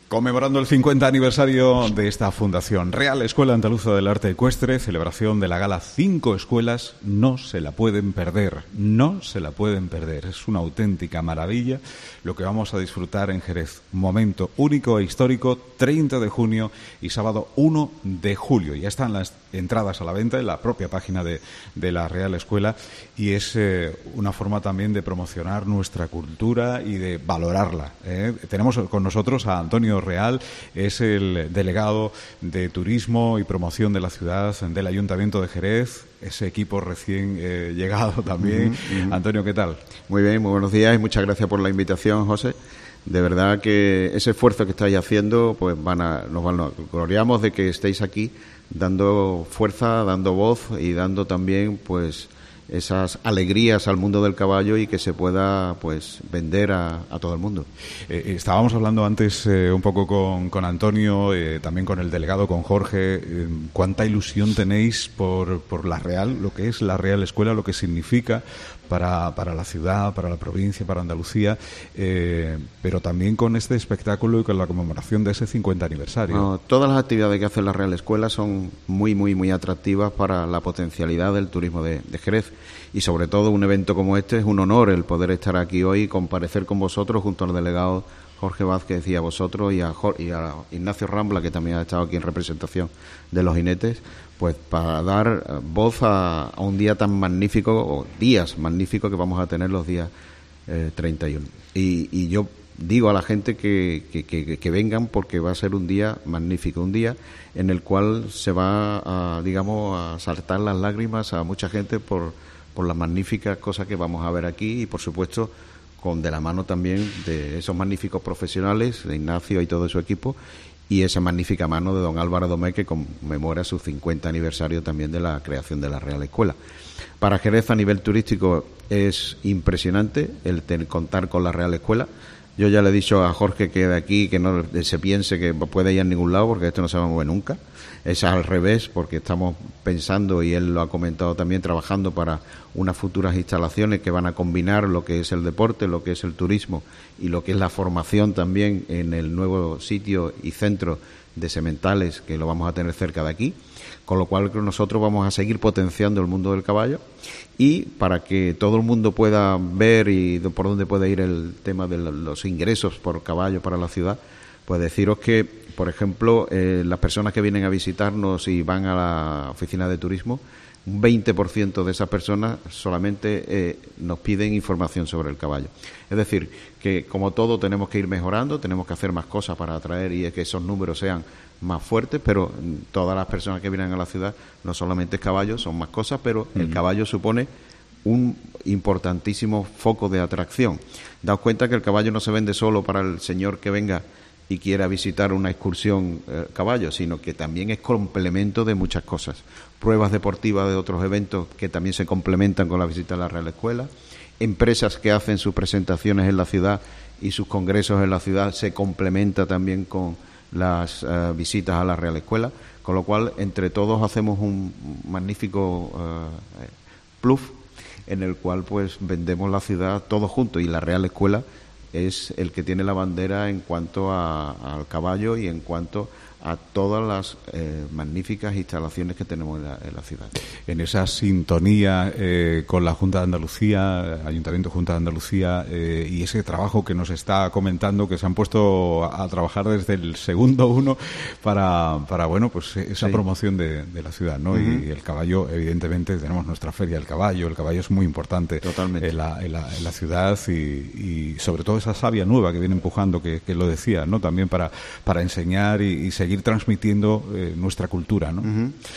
Conmemorando el 50 aniversario de esta fundación, Real Escuela Andaluza del Arte Ecuestre, celebración de la gala 5 escuelas, no se la pueden perder, no se la pueden perder. Es una auténtica maravilla lo que vamos a disfrutar en Jerez. Momento único e histórico, 30 de junio y sábado 1 de julio. Ya están las entradas a la venta en la propia página de la Real Escuela y es una forma también de promocionar nuestra cultura y de valorarla. Tenemos con nosotros a Antonio Real, es el delegado de Turismo y Promoción de la ciudad del Ayuntamiento de Jerez, ese equipo recién llegado también. Antonio, ¿qué tal? Muy bien, muy buenos días y muchas gracias por la invitación, José. De verdad que ese esfuerzo que estáis haciendo, pues nos gloriamos de que estéis aquí dando fuerza, dando voz y dando también, pues, esas alegrías al mundo del caballo y que se pueda, pues, vender a todo el mundo. Estábamos hablando antes un poco con Antonio, también con el delegado, con Jorge. ¿Cuánta ilusión tenéis por la Real, lo que es la Real Escuela, lo que significa para la ciudad, para la provincia, para Andalucía, pero también con este espectáculo y con la conmemoración de ese 50 aniversario? No, todas las actividades que hace la Real Escuela son muy, muy, muy atractivas para la potencialidad del turismo de Jerez. Y sobre todo un evento como este es un honor el poder estar aquí hoy y comparecer con vosotros junto al delegado Jorge Vázquez y a vosotros y a Ignacio Rambla, que también ha estado aquí en representación de los jinetes, pues para dar voz a un día tan magnífico, o días magníficos que vamos a tener los días 31. Y yo digo a la gente que vengan porque va a ser un día magnífico, un día en el cual se va a saltar las lágrimas a mucha gente por las magníficas cosas que vamos a ver aquí y, por supuesto, con de la mano también de esos magníficos profesionales, de Ignacio y todo su equipo, y esa magnífica mano de don Álvaro Domé, que conmemora su 50 aniversario también de la creación de la Real Escuela. Para Jerez, a nivel turístico, es impresionante el contar con la Real Escuela. Yo ya le he dicho a Jorge que de aquí que no se piense que puede ir a ningún lado, porque esto no se va a mover nunca. Es al revés, porque estamos pensando, y él lo ha comentado también, trabajando para unas futuras instalaciones que van a combinar lo que es el deporte, lo que es el turismo y lo que es la formación también en el nuevo sitio y centro de sementales que lo vamos a tener cerca de aquí, con lo cual nosotros vamos a seguir potenciando el mundo del caballo. Y para que todo el mundo pueda ver y por dónde puede ir el tema de los ingresos por caballo para la ciudad, pues deciros que, por ejemplo, las personas que vienen a visitarnos y van a la oficina de turismo, un 20% de esas personas solamente nos piden información sobre el caballo. Es decir, que como todo tenemos que ir mejorando, tenemos que hacer más cosas para atraer y que esos números sean más fuertes, pero todas las personas que vienen a la ciudad no solamente es caballo, son más cosas, pero el caballo supone un importantísimo foco de atracción. Daos cuenta que el caballo no se vende solo para el señor que venga y quiera visitar una excursión caballo, sino que también es complemento de muchas cosas. Pruebas deportivas de otros eventos que también se complementan con la visita a la Real Escuela, empresas que hacen sus presentaciones en la ciudad y sus congresos en la ciudad se complementa también con las visitas a la Real Escuela, con lo cual entre todos hacemos un magnífico plus en el cual pues vendemos la ciudad todos juntos, y la Real Escuela es el que tiene la bandera en cuanto al caballo y en cuanto a todas las magníficas instalaciones que tenemos en la ciudad. En esa sintonía con la Junta de Andalucía, Ayuntamiento Junta de Andalucía, y ese trabajo que nos está comentando, que se han puesto a trabajar desde el segundo uno para bueno, pues esa promoción de la ciudad, ¿no? Y el caballo, evidentemente, tenemos nuestra feria del caballo. El caballo es muy importante. Totalmente. En la ciudad y sobre todo esa savia nueva que viene empujando, que lo decía, ¿no? También para enseñar y seguir transmitiendo nuestra cultura, ¿no?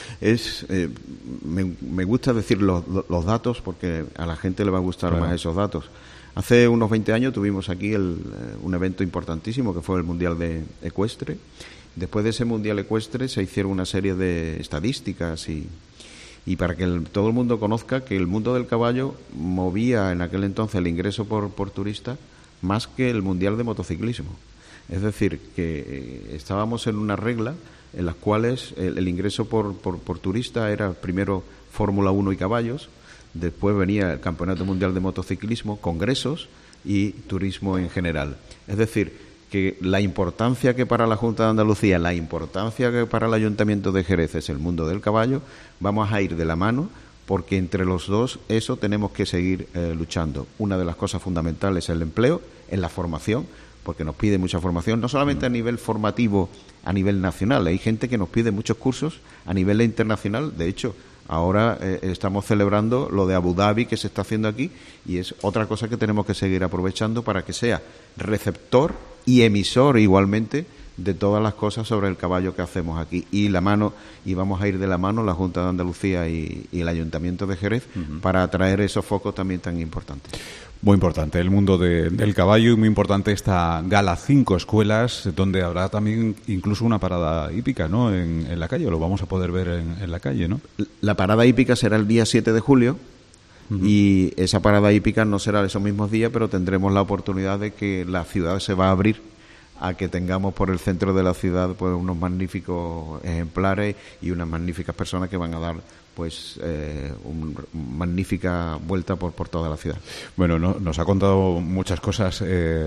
Me gusta decir los datos porque a la gente le va a gustar más esos datos. Hace unos 20 años tuvimos aquí un evento importantísimo que fue el Mundial de Ecuestre. Después de ese Mundial Ecuestre se hicieron una serie de estadísticas y para que todo el mundo conozca que el mundo del caballo movía en aquel entonces el ingreso por turista más que el Mundial de Motociclismo. Es decir, que estábamos en una regla en las cuales el ingreso por turista era primero Fórmula 1 y caballos, después venía el Campeonato Mundial de Motociclismo, congresos y turismo en general. Es decir, que la importancia que para la Junta de Andalucía, la importancia que para el Ayuntamiento de Jerez es el mundo del caballo, vamos a ir de la mano, porque entre los dos eso tenemos que seguir luchando. Una de las cosas fundamentales es el empleo, es la formación, porque nos pide mucha formación, no solamente a nivel formativo, a nivel nacional. Hay gente que nos pide muchos cursos a nivel internacional. De hecho, ahora estamos celebrando lo de Abu Dhabi que se está haciendo aquí, y es otra cosa que tenemos que seguir aprovechando para que sea receptor y emisor igualmente de todas las cosas sobre el caballo que hacemos aquí. Y vamos a ir de la mano la Junta de Andalucía y el Ayuntamiento de Jerez para atraer esos focos también tan importantes. Muy importante el mundo del caballo, y muy importante esta gala 5 escuelas, donde habrá también incluso una parada hípica, ¿no?, en la calle. Lo vamos a poder ver en la calle, ¿no? La parada hípica será el día 7 de julio. Y esa parada hípica no será esos mismos días, pero tendremos la oportunidad de que la ciudad se va a abrir a que tengamos por el centro de la ciudad pues unos magníficos ejemplares y unas magníficas personas que van a dar pues una magnífica vuelta por toda la ciudad. Bueno, nos ha contado muchas cosas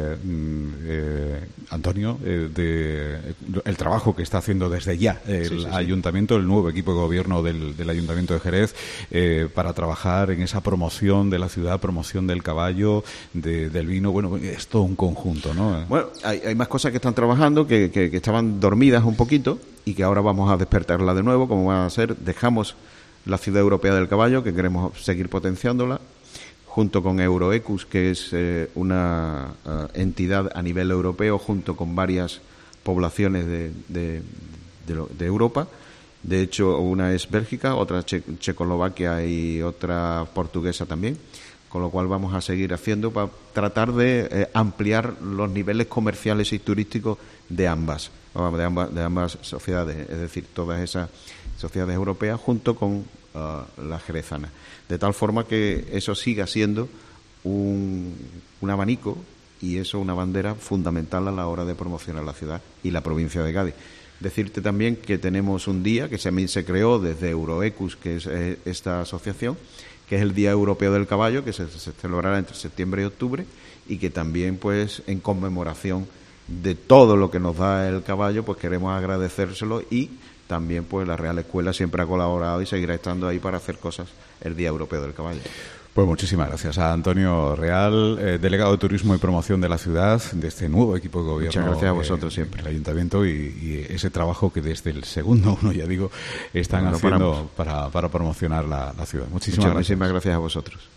Antonio, de el trabajo que está haciendo desde ya el Ayuntamiento, el nuevo equipo de gobierno del Ayuntamiento de Jerez, para trabajar en esa promoción de la ciudad, promoción del caballo, del vino. Bueno, es todo un conjunto, ¿no? Bueno, hay más cosas que están trabajando que estaban dormidas un poquito y que ahora vamos a despertarla de nuevo, como van a ser. Dejamos la Ciudad Europea del Caballo, que queremos seguir potenciándola, junto con Euroecus, que es una entidad a nivel europeo, junto con varias poblaciones de Europa. De hecho, una es Bélgica, otra Checoslovaquia y otra portuguesa también, con lo cual vamos a seguir haciendo para tratar de ampliar los niveles comerciales y turísticos de ambas sociedades, es decir, todas esas sociedades europeas junto con la jerezana, de tal forma que eso siga siendo un abanico y eso una bandera fundamental a la hora de promocionar la ciudad y la provincia de Cádiz. Decirte también que tenemos un día que también se creó desde Euroecus, que es esta asociación, que es el Día Europeo del Caballo, que se celebrará entre septiembre y octubre, y que también pues en conmemoración de todo lo que nos da el caballo, pues queremos agradecérselo, y también pues la Real Escuela siempre ha colaborado y seguirá estando ahí para hacer cosas el Día Europeo del Caballo. Pues muchísimas gracias a Antonio Real, delegado de Turismo y Promoción de la ciudad, de este nuevo equipo de gobierno. Muchas gracias a vosotros siempre. El Ayuntamiento y ese trabajo que desde el segundo uno, ya digo, están haciendo para promocionar la ciudad. Muchísimas gracias a vosotros.